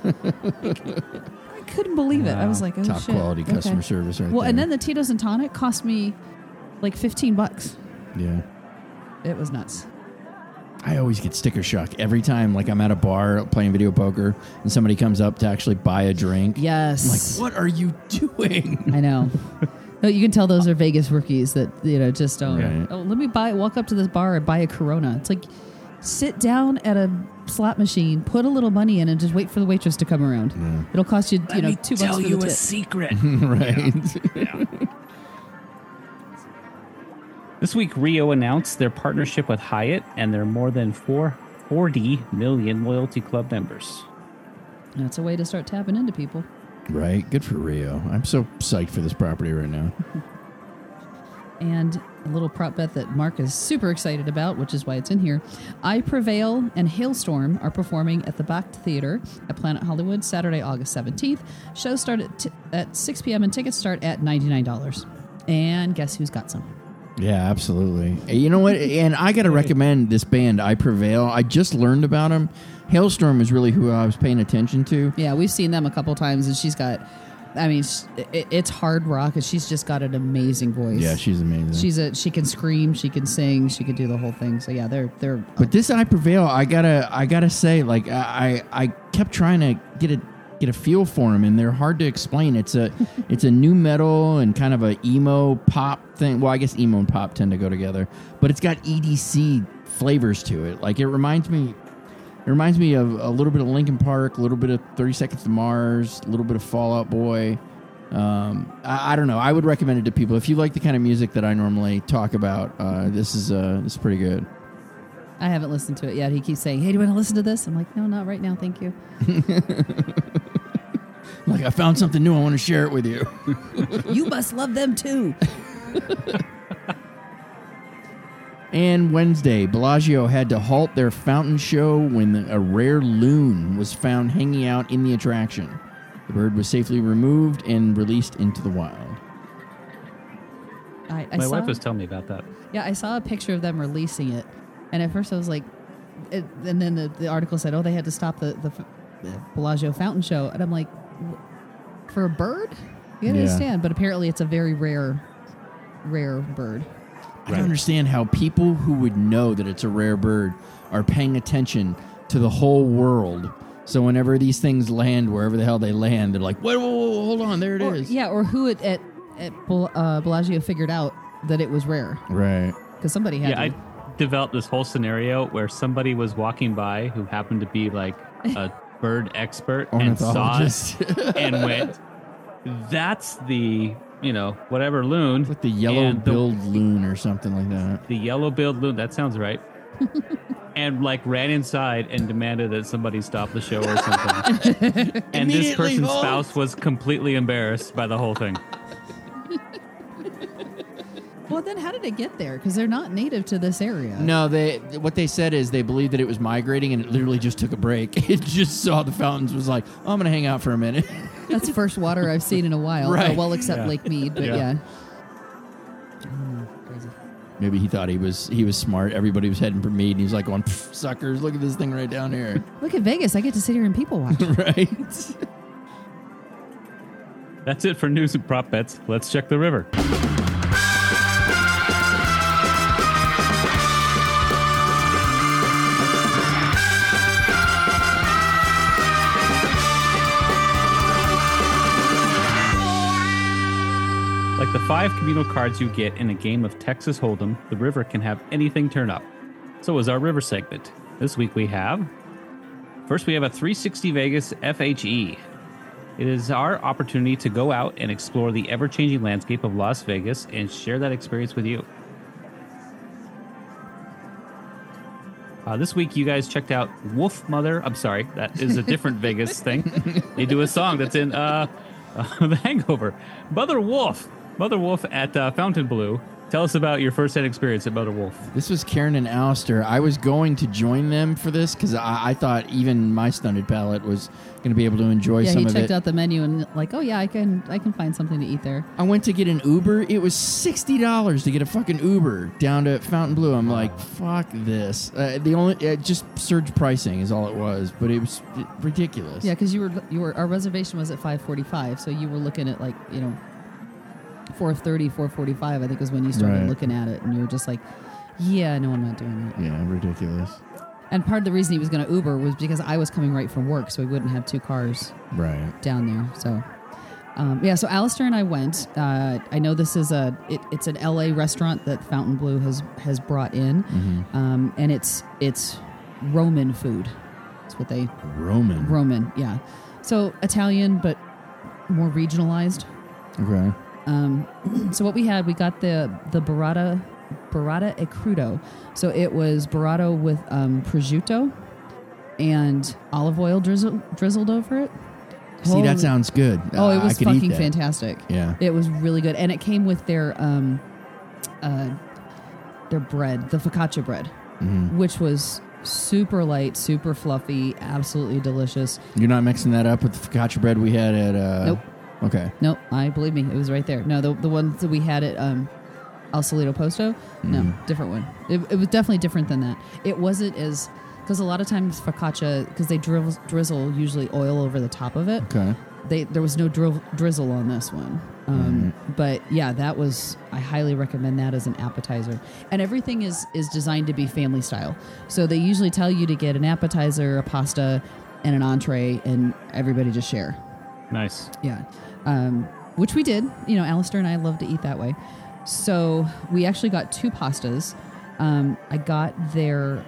I couldn't believe it. I was like, oh, top shit. quality customer service right well, there. and then the Tito's and tonic cost me like $15. Yeah. It was nuts. I always get sticker shock every time, like I'm at a bar playing video poker and somebody comes up to actually buy a drink. Yes. I'm like, what are you doing? I know. No, you can tell those are Vegas rookies that, just don't. Right. Oh, let me walk up to this bar and buy a Corona. It's like, sit down at a slot machine, put a little money in, and just wait for the waitress to come around. Yeah. It'll cost you, $2 for the tip. Tell you a secret. Right. Yeah. This week, Rio announced their partnership with Hyatt and their more than 40 million loyalty club members. That's a way to start tapping into people. Right. Good for Rio. I'm so psyched for this property right now. And a little prop bet that Mark is super excited about, which is why it's in here. I Prevail and Hailstorm are performing at the Bach Theater at Planet Hollywood Saturday, August 17th. Shows start at 6 p.m. and tickets start at $99. And guess who's got some? Yeah, absolutely. You know what? And I got to recommend this band, I Prevail. I just learned about them. Hailstorm is really who I was paying attention to. Yeah, we've seen them a couple times, and she's got... I mean, it's hard rock, and she's just got an amazing voice. Yeah, she's amazing. She can scream, she can sing, she can do the whole thing. So yeah, they're. But this I Prevail, I gotta say, like I kept trying to get a feel for them, and they're hard to explain. It's a new metal and kind of a emo pop thing. Well, I guess emo and pop tend to go together, but it's got EDC flavors to it. Like it reminds me of a little bit of Linkin Park, a little bit of 30 Seconds to Mars, a little bit of Fall Out Boy. I don't know. I would recommend it to people. If you like the kind of music that I normally talk about, this is pretty good. I haven't listened to it yet. He keeps saying, hey, do you want to listen to this? I'm like, no, not right now. Thank you. Like, I found something new. I want to share it with you. You must love them too. And Wednesday, Bellagio had to halt their fountain show when a rare loon was found hanging out in the attraction. The bird was safely removed and released into the wild. My wife was telling me about that. Yeah, I saw a picture of them releasing it. And at first I was like, and then the article said, they had to stop the Bellagio fountain show. And I'm like, for a bird? You understand. But apparently it's a very rare bird. I don't understand how people who would know that it's a rare bird are paying attention to the whole world. So whenever these things land, wherever the hell they land, they're like, whoa, hold on, there it is. Yeah, or who at Bellagio figured out that it was rare. Right. Because somebody had to. I developed this whole scenario where somebody was walking by who happened to be like a bird expert and saw it and went, that's the whatever loon. Like the yellow-billed loon or something like that. The yellow-billed loon. That sounds right. And ran inside and demanded that somebody stop the show or something. And this person's spouse was completely embarrassed by the whole thing. Well, then how did it get there? Because they're not native to this area. No, what they said is they believed that it was migrating, and it literally just took a break. It just saw the fountains, was like, oh, I'm going to hang out for a minute. That's the first water I've seen in a while. Right. Well, except Lake Mead, but yeah. Crazy. Maybe he thought he was smart. Everybody was heading for Mead, and he was like going, suckers, look at this thing right down here. Look at Vegas. I get to sit here and people watch. Right. That's it for news and prop bets. Let's check the river. Like the 5 communal cards you get in a game of Texas Hold'em, the river can have anything turn up. So is our river segment. This week we have a 360 Vegas FHE. It is our opportunity to go out and explore the ever-changing landscape of Las Vegas and share that experience with you. This week you guys checked out Wolf Mother. I'm sorry, that is a different Vegas thing. They do a song that's in The Hangover. Mother Wolf at Fontainebleau. Tell us about your first-hand experience at Mother Wolf. This was Karen and Alistair. I was going to join them for this because I thought even my stunted palate was going to be able to enjoy some of it. Yeah, he checked out the menu and I can find something to eat there. I went to get an Uber. It was $60 to get a fucking Uber down to Fontainebleau. I'm like, fuck this. Just surge pricing is all it was, but it was ridiculous. Yeah, because our reservation was at 5:45, so you were looking at 4:30, 4:45, I think was when you started looking at it, and you were just like, yeah, no, I'm not doing that. Yeah, ridiculous. And part of the reason he was going to Uber was because I was coming right from work, so he wouldn't have 2 cars down there. So, so Alistair and I went. I know this is it's an LA restaurant that Fontainebleau has brought in, and it's Roman food. That's what they... Roman, yeah. So Italian, but more regionalized. Okay. So what we got the burrata e crudo. So it was burrata with prosciutto and olive oil drizzled over it. See, that sounds good. Oh, it was fucking fantastic. Yeah. It was really good. And it came with their bread, the focaccia bread, which was super light, super fluffy, absolutely delicious. You're not mixing that up with the focaccia bread we had at... Nope. Okay. Nope, believe me, it was right there. No, the ones that we had at El Solito Posto, no, different one. It was definitely different than that. It wasn't as... Because a lot of times focaccia, because they drizzle usually oil over the top of it. Okay. There was no drizzle on this one. But yeah, that was... I highly recommend that as an appetizer. And everything is designed to be family style. So they usually tell you to get an appetizer, a pasta, and an entree, and everybody just share. Nice. Yeah. Which we did. Alistair and I love to eat that way. So we actually got 2 pastas. I got their...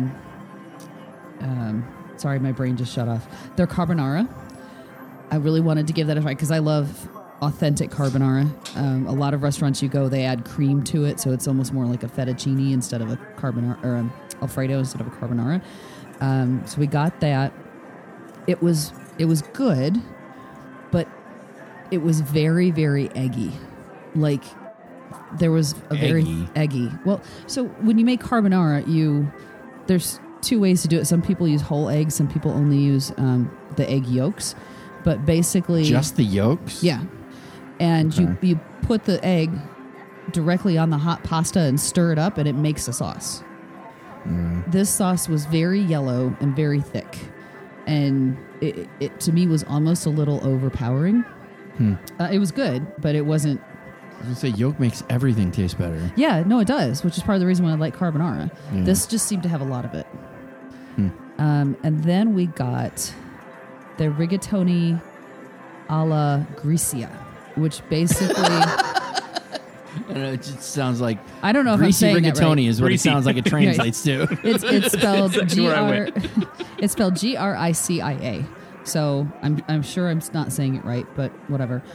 sorry, my brain just shut off. Their carbonara. I really wanted to give that a try because I love authentic carbonara. A lot of restaurants you go, they add cream to it, so it's almost more like a fettuccine instead of a carbonara, or Alfredo instead of a carbonara. So we got that. It was good, but it was very, very eggy. Like, there was a very eggy. Well, so when you make carbonara, there's 2 ways to do it. Some people use whole eggs. Some people only use the egg yolks. But basically... Just the yolks? Yeah. And you put the egg directly on the hot pasta and stir it up, and it makes a sauce. This sauce was very yellow and very thick. And it to me was almost a little overpowering. It was good, but it wasn't... I was going to say, yolk makes everything taste better. Yeah, no, it does, which is part of the reason why I like carbonara. Yeah. This just seemed to have a lot of it. And then we got the rigatoni alla Grecia, which basically... I don't know, it just sounds like... I don't know if I'm saying rigatoni that right. Is what Greasy. It sounds like it translates to. It's spelled It's spelled Gricia. So I'm sure I'm not saying it right, but whatever.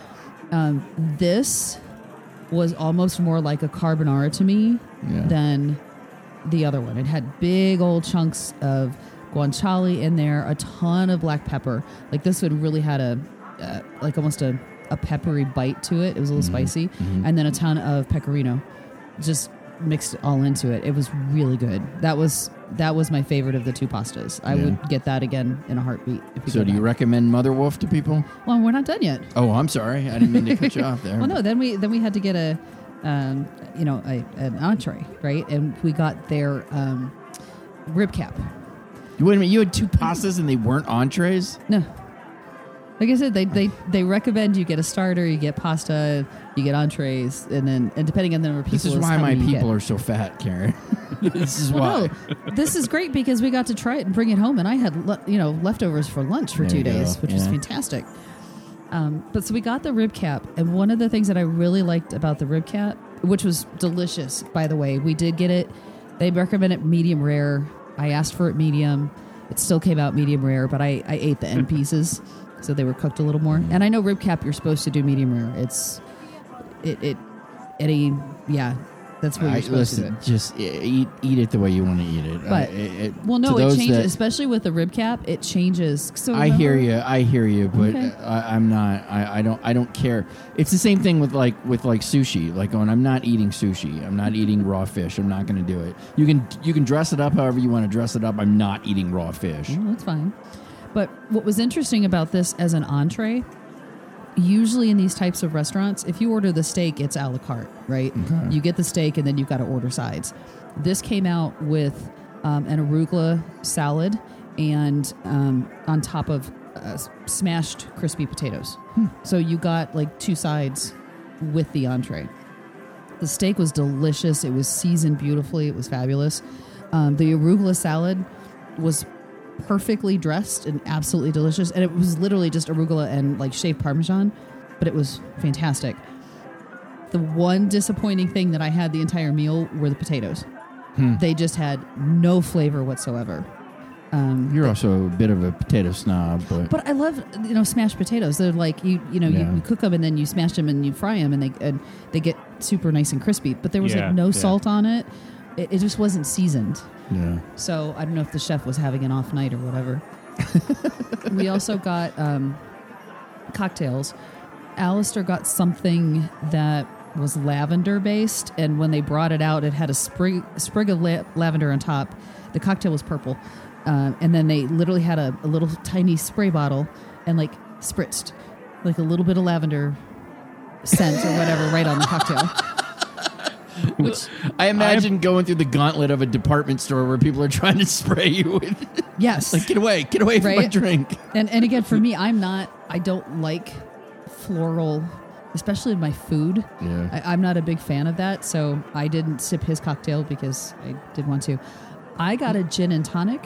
This was almost more like a carbonara to me than the other one. It had big old chunks of guanciale in there, a ton of black pepper. Like this one really had like almost a peppery bite to it. It was a little spicy. And then a ton of pecorino, just mixed all into it. It was really good. That was my favorite of the two pastas. I would get that again in a heartbeat. So do you recommend Mother Wolf to people? Well, we're not done yet. Oh, I'm sorry. I didn't mean to cut you off there. Well, no. Then we had to get an entree, right? And we got their rib cap. Wait a minute. You had two pastas and they weren't entrees? No. Like I said, they recommend you get a starter, you get pasta, you get entrees, and depending on the number of people. This is why my people are so fat, Karen. This is why. No, this is great because we got to try it and bring it home, and I had leftovers for lunch for 2 days, which was fantastic. But so we got the rib cap, and one of the things that I really liked about the rib cap, which was delicious, by the way, we did get it. They recommend it medium rare. I asked for it medium. It still came out medium rare, but I ate the end pieces. So they were cooked a little more. And I know rib cap, you're supposed to do medium rare. That's what you're supposed to do. Just eat it the way you want to eat it. But it changes, especially with the rib cap. It changes. So I hear you, but okay. I'm not. I don't care. It's the same thing with sushi. Like going, I'm not eating sushi. I'm not eating raw fish. I'm not going to do it. You can dress it up however you want to dress it up. I'm not eating raw fish. Well, that's fine. But what was interesting about this as an entree, usually in these types of restaurants, if you order the steak, it's a la carte, right? Okay. You get the steak and then you've got to order sides. This came out with an arugula salad and on top of smashed crispy potatoes. So you got like two sides with the entree. The steak was delicious. It was seasoned beautifully. It was fabulous. The arugula salad was perfectly dressed and absolutely delicious, and it was literally just arugula and like shaved Parmesan, but it was fantastic. The one disappointing thing that I had the entire meal were the potatoes. They just had no flavor whatsoever. You're also a bit of a potato snob, but I love smashed potatoes. They're like you cook them and then you smash them and you fry them and they get super nice and crispy. But there was no salt on it. It just wasn't seasoned. Yeah. So I don't know if the chef was having an off night or whatever. We also got cocktails. Alistair got something that was lavender based, and when they brought it out, it had a sprig of lavender on top. The cocktail was purple, and then they literally had a little tiny spray bottle and like spritzed like a little bit of lavender scent or whatever right on the cocktail. Which I imagine going through the gauntlet of a department store where people are trying to spray you with. Yes. Like, get away from my drink. And again, for me, I don't like floral, especially in my food. Yeah. I'm not a big fan of that, so I didn't sip his cocktail because I didn't want to. I got a gin and tonic,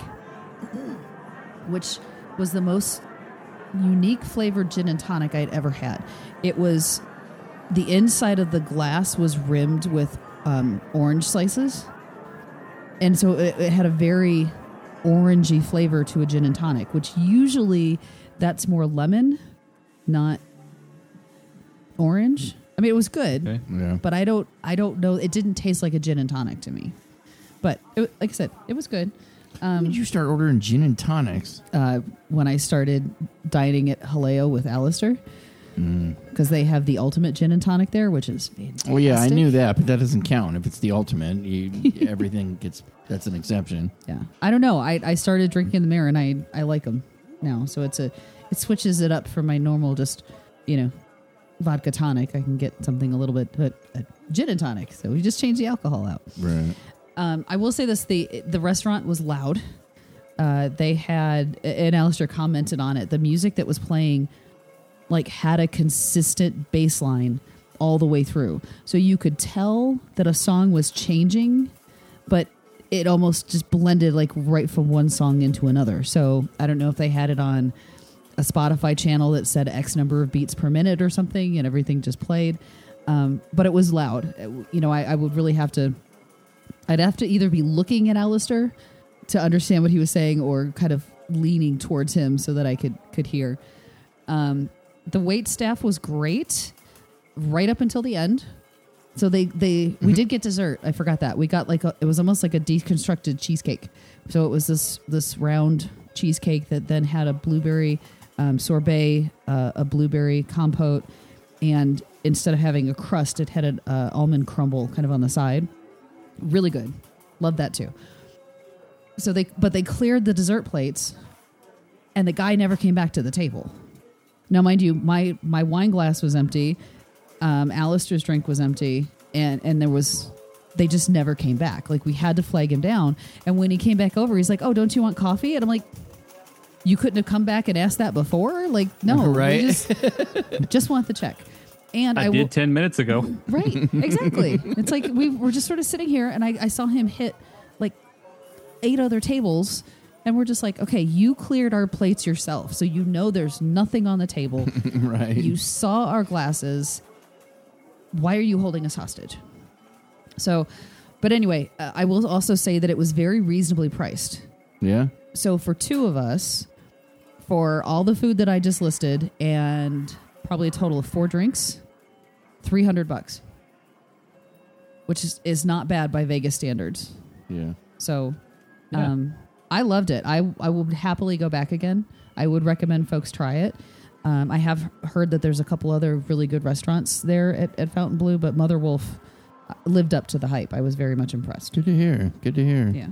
which was the most unique flavored gin and tonic I'd ever had. It was... The inside of the glass was rimmed with orange slices. And so it had a very orangey flavor to a gin and tonic, which usually that's more lemon, not orange. I mean, it was good, okay. Yeah. But I don't know. It didn't taste like a gin and tonic to me. But like I said, it was good. When did you start ordering gin and tonics? When I started dining at Haleo with Alistair. Because they have the ultimate gin and tonic there, which is fantastic. Well, yeah, I knew that, but that doesn't count. If it's the ultimate, everything gets, that's an exception. Yeah. I don't know. I started drinking them there, and I like them now. So it switches it up from my normal just, vodka tonic. I can get something a little bit, a gin and tonic. So we just changed the alcohol out. Right. I will say this, the restaurant was loud. They had, and Alistair commented on it, the music that was playing had a consistent bass line all the way through. So you could tell that a song was changing, but it almost just blended right from one song into another. So I don't know if they had it on a Spotify channel that said X number of beats per minute or something, and everything just played. But it was loud. I would really I'd have to either be looking at Alistair to understand what he was saying or kind of leaning towards him so that I could hear. The wait staff was great. right up until the end. So we did get dessert. I forgot that. We got it was almost like a deconstructed cheesecake. So it was this round cheesecake that then had a blueberry sorbet, a blueberry compote, and instead of having a crust, it had an almond crumble kind of on the side. Really good. Loved that too. So they cleared the dessert plates, and the guy never came back to the table. Now, mind you, my wine glass was empty. Alistair's drink was empty, and they just never came back. Like, we had to flag him down. And when he came back over, he's like, "Oh, don't you want coffee?" And I'm like, "You couldn't have come back and asked that before?" Like, no, right? We just want the check. And I did 10 minutes ago. Right, exactly. It's like we were just sort of sitting here, and I saw him hit like 8 other tables, and we're just like, okay, you cleared our plates yourself, so you know there's nothing on the table. Right. You saw our glasses. Why are you holding us hostage? So, but anyway, I will also say that it was very reasonably priced. Yeah. So for 2 of us, for all the food that I just listed, and probably a total of 4 drinks, $300, which is not bad by Vegas standards. Yeah. So, I loved it. I would happily go back again. I would recommend folks try it. I have heard that there's a couple other really good restaurants there at Fountain Blue, but Mother Wolf lived up to the hype. I was very much impressed. Good to hear. Good to hear. Yeah.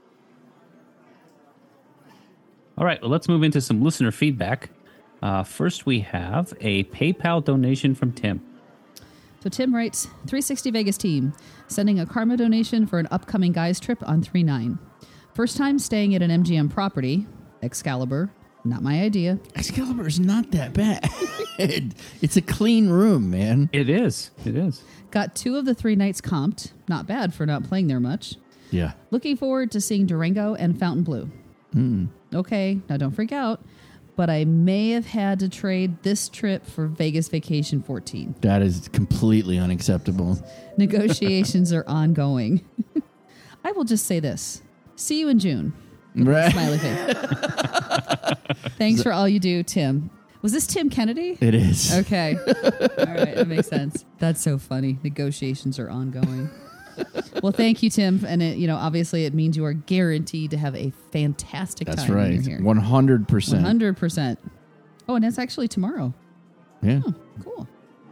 All right, well, let's move into some listener feedback. First, we have a PayPal donation from Tim. So Tim writes, 360 Vegas team, sending a karma donation for an upcoming guys trip on 3/9. First time staying at an MGM property, Excalibur, not my idea. Excalibur is not that bad. It's a clean room, man. It is. It is. Got 2 of the 3 nights comped. Not bad for not playing there much. Yeah. Looking forward to seeing Durango and Fountain Blue. Okay, now don't freak out, but I may have had to trade this trip for Vegas Vacation 14. That is completely unacceptable. Negotiations are ongoing. I will just say this. See you in June. Right. Smiley face. Thanks for all you do, Tim. Was this Tim Kennedy? It is. Okay. All right, that makes sense. That's so funny. Negotiations are ongoing. Well, thank you, Tim. And obviously it means you are guaranteed to have a fantastic That's time right. when you're here. 100%. 100%. Oh, and that's actually tomorrow. Yeah. Oh, cool.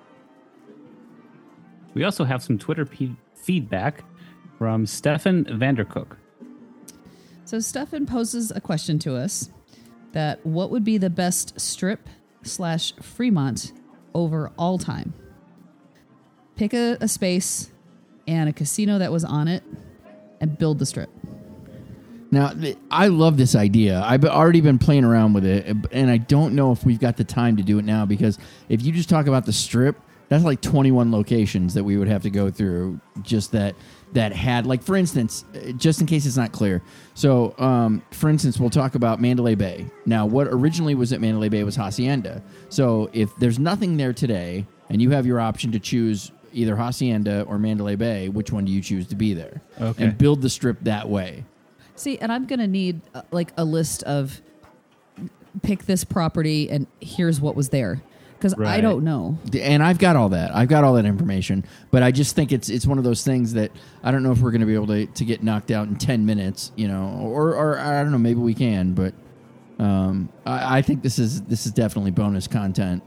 We also have some Twitter feedback from Stefan Vandercook. So Stefan poses a question to us that what would be the best strip/Fremont over all time? Pick a space and a casino that was on it and build the strip. Now, I love this idea. I've already been playing around with it, and I don't know if we've got the time to do it now, because if you just talk about the strip, that's like 21 locations that we would have to go through just that had, like, for instance, just in case it's not clear. So, for instance, we'll talk about Mandalay Bay. Now, what originally was at Mandalay Bay was Hacienda. So if there's nothing there today and you have your option to choose either Hacienda or Mandalay Bay, which one do you choose to be there? Okay. And build the strip that way. See, and I'm going to need a list of pick this property and here's what was there. Because Right. I don't know. And I've got all that. I've got all that information. But I just think it's one of those things that I don't know if we're going to be able to get knocked out in 10 minutes, or I don't know, maybe we can. But I think this is definitely bonus content.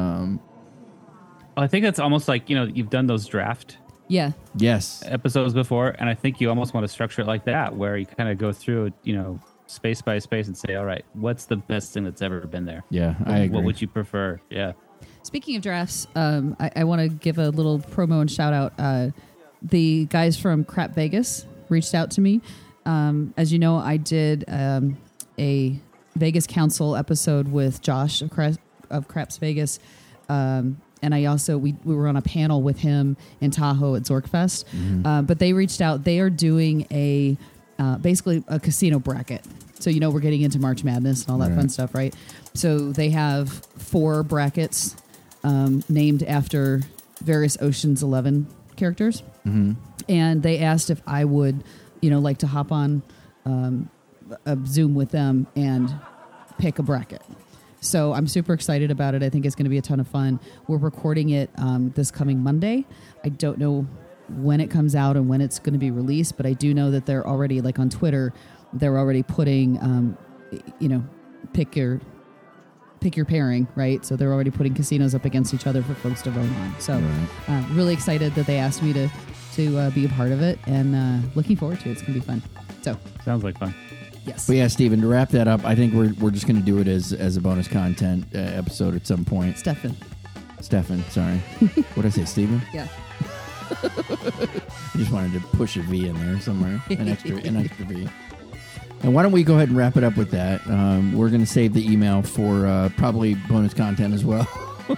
I think that's almost like, you've done those draft Yeah. Yes. episodes before, and I think you almost want to structure it like that, where you kind of go through, space by space and say, all right, what's the best thing that's ever been there? Yeah, I agree. What would you prefer? Yeah. Speaking of drafts, I want to give a little promo and shout out. The guys from Crap Vegas reached out to me. As you know, I did a Vegas Council episode with Josh of Craps Vegas. And I also, we were on a panel with him in Tahoe at Zorkfest. Mm-hmm. But they reached out. They are doing basically a casino bracket. So, we're getting into March Madness and all that Right. fun stuff, right? So they have 4 brackets named after various Ocean's 11 characters. Mm-hmm. And they asked if I would, like to hop on a Zoom with them and pick a bracket. So I'm super excited about it. I think it's going to be a ton of fun. We're recording it this coming Monday. I don't know when it comes out and when it's going to be released, but I do know that they're already, like on Twitter, they're already putting, pick your pairing, right? So they're already putting casinos up against each other for folks to vote on. So really excited that they asked me to be a part of it, and looking forward to it. It's going to be fun. So sounds like fun. Yes. But yeah, Stephen, to wrap that up, I think we're just going to do it as a bonus content episode at some point. Stefan, sorry. What did I say, Stephen? Yeah. I just wanted to push a V in there somewhere, an extra V. And why don't we go ahead and wrap it up with that? We're going to save the email for probably bonus content as well.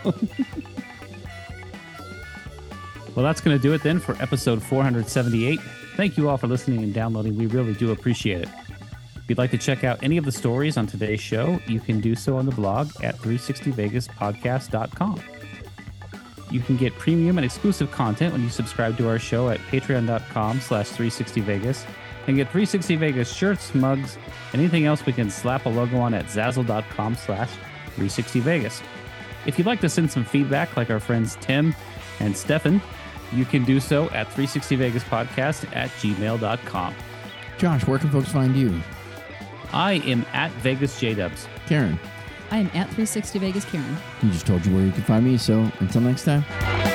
Well, that's going to do it then for episode 478. Thank you all for listening and downloading. We really do appreciate it. If you'd like to check out any of the stories on today's show, you can do so on the blog at 360vegaspodcast.com. You can get premium and exclusive content when you subscribe to our show at patreon.com/360vegas and get 360 Vegas shirts, mugs, and anything else we can slap a logo on at zazzle.com/360vegas. If you'd like to send some feedback like our friends Tim and Stefan, you can do so at 360vegaspodcast@gmail.com. Josh, where can folks find you? I am at Vegas JDubs. Karen. I am at 360 Vegas Karen. You just told you where you can find me, so until next time.